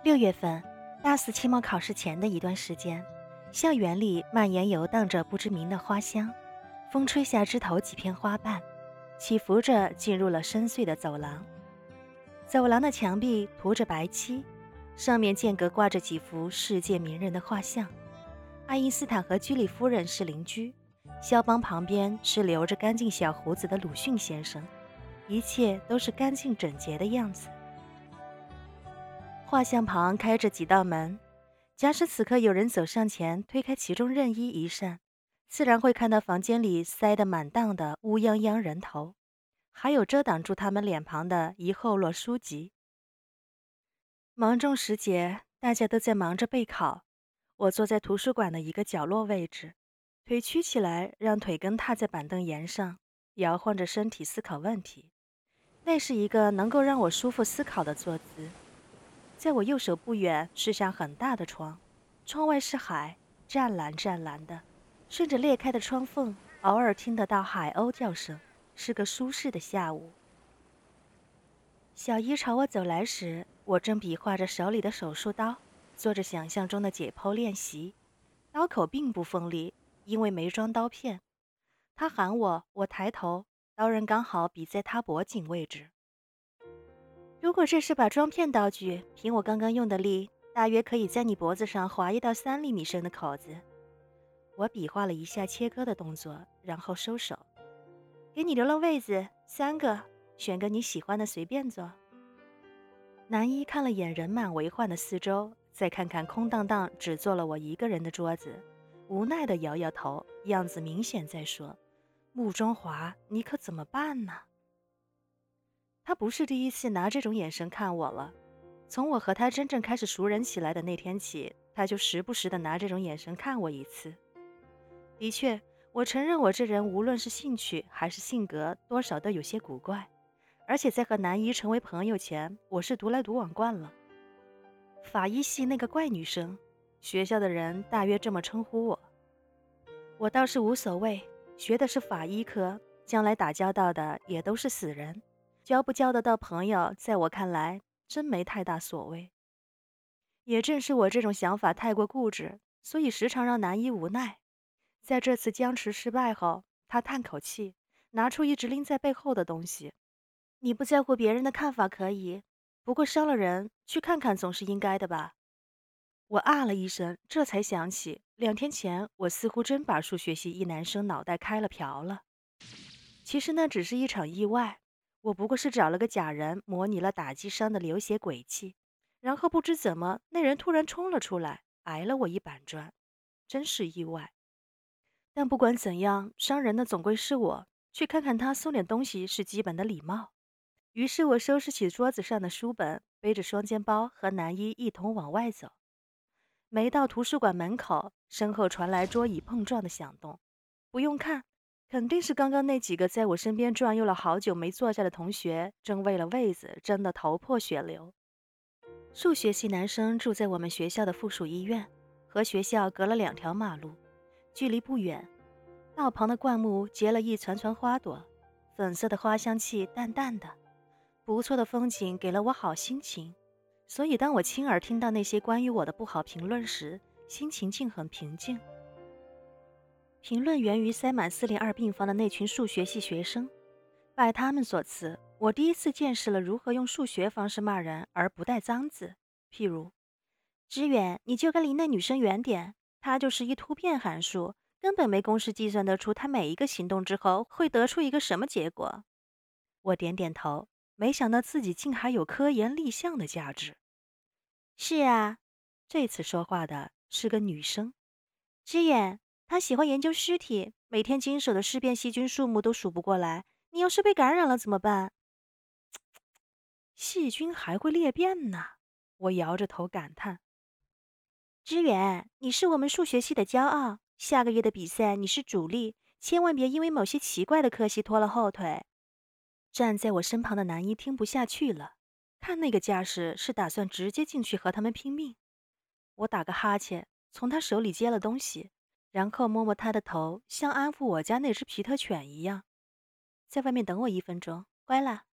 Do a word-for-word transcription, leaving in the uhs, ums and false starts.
六月份，大四期末考试前的一段时间，校园里蔓延游荡着不知名的花香，风吹下枝头几片花瓣，起伏着进入了深邃的走廊。走廊的墙壁涂着白漆，上面间隔挂着几幅世界名人的画像。爱因斯坦和居里夫人是邻居，肖邦旁边是留着干净小胡子的鲁迅先生，一切都是干净整洁的样子。画像旁开着几道门，假使此刻有人走上前推开其中任意一扇，自然会看到房间里塞得满当的乌泱泱人头，还有遮挡住他们脸庞的一厚摞书籍。芒种时节，大家都在忙着备考，我坐在图书馆的一个角落位置，腿曲起来，让腿根踏在板凳沿上，摇晃着身体思考问题。那是一个能够让我舒服思考的坐姿。在我右手不远是扇很大的窗，窗外是海，湛蓝湛蓝的，顺着裂开的窗缝，偶尔听得到海鸥叫声，是个舒适的下午。小姨朝我走来时，我正比划着手里的手术刀，做着想象中的解剖练习，刀口并不锋利，因为没装刀片。她喊我，我抬头，刀刃刚好比在她脖颈位置。如果这是把装片刀具，凭我刚刚用的力，大约可以在你脖子上划一道三厘米深的口子。我比划了一下切割的动作，然后收手。给你留了位子，三个，选个你喜欢的随便坐。男一看了眼人满为患的四周，再看看空荡荡只坐了我一个人的桌子，无奈地摇摇头，样子明显在说：穆中华，你可怎么办呢？他不是第一次拿这种眼神看我了，从我和他真正开始熟人起来的那天起，他就时不时地拿这种眼神看我一次。的确，我承认我这人无论是兴趣还是性格，多少都有些古怪，而且在和男一成为朋友前，我是独来独往惯了。法医系那个怪女生，学校的人大约这么称呼我。我倒是无所谓，学的是法医科，将来打交道的也都是死人。交不交得到朋友，在我看来真没太大所谓。也正是我这种想法太过固执，所以时常让男一无奈。在这次僵持失败后，他叹口气，拿出一直拎在背后的东西。你不在乎别人的看法可以，不过伤了人，去看看总是应该的吧。我啊了一声，这才想起两天前我似乎真把数学系一男生脑袋开了瓢了。其实那只是一场意外，我不过是找了个假人模拟了打击伤的流血轨迹，然后不知怎么那人突然冲了出来，挨了我一板砖，真是意外。但不管怎样，伤人的总归是我，去看看他送点东西是基本的礼貌。于是我收拾起桌子上的书本，背着双肩包和男一一同往外走。没到图书馆门口，身后传来桌椅碰撞的响动，不用看，肯定是刚刚那几个在我身边转悠了好久没坐下的同学，正为了位子争得头破血流。数学系男生住在我们学校的附属医院，和学校隔了两条马路，距离不远。道旁的灌木结了一团团花朵，粉色的花香气淡淡的，不错的风景给了我好心情。所以当我亲耳听到那些关于我的不好评论时，心情竟很平静。评论源于塞满四零二病房的那群数学系学生，拜他们所赐，我第一次见识了如何用数学方式骂人而不带脏字。譬如，知远，你就该离那女生远点，她就是一突变函数，根本没公式计算得出她每一个行动之后会得出一个什么结果。我点点头，没想到自己竟还有科研立项的价值。是啊，这次说话的是个女生。知远，她喜欢研究尸体，每天经手的尸变细菌数目都数不过来，你要是被感染了怎么办？细菌还会裂变呢，我摇着头感叹。知远，你是我们数学系的骄傲，下个月的比赛你是主力，千万别因为某些奇怪的科系拖了后腿。站在我身旁的男一听不下去了，看那个架势是打算直接进去和他们拼命。我打个哈欠，从他手里接了东西，然后摸摸他的头，像安抚我家那只皮特犬一样。在外面等我一分钟，乖啦。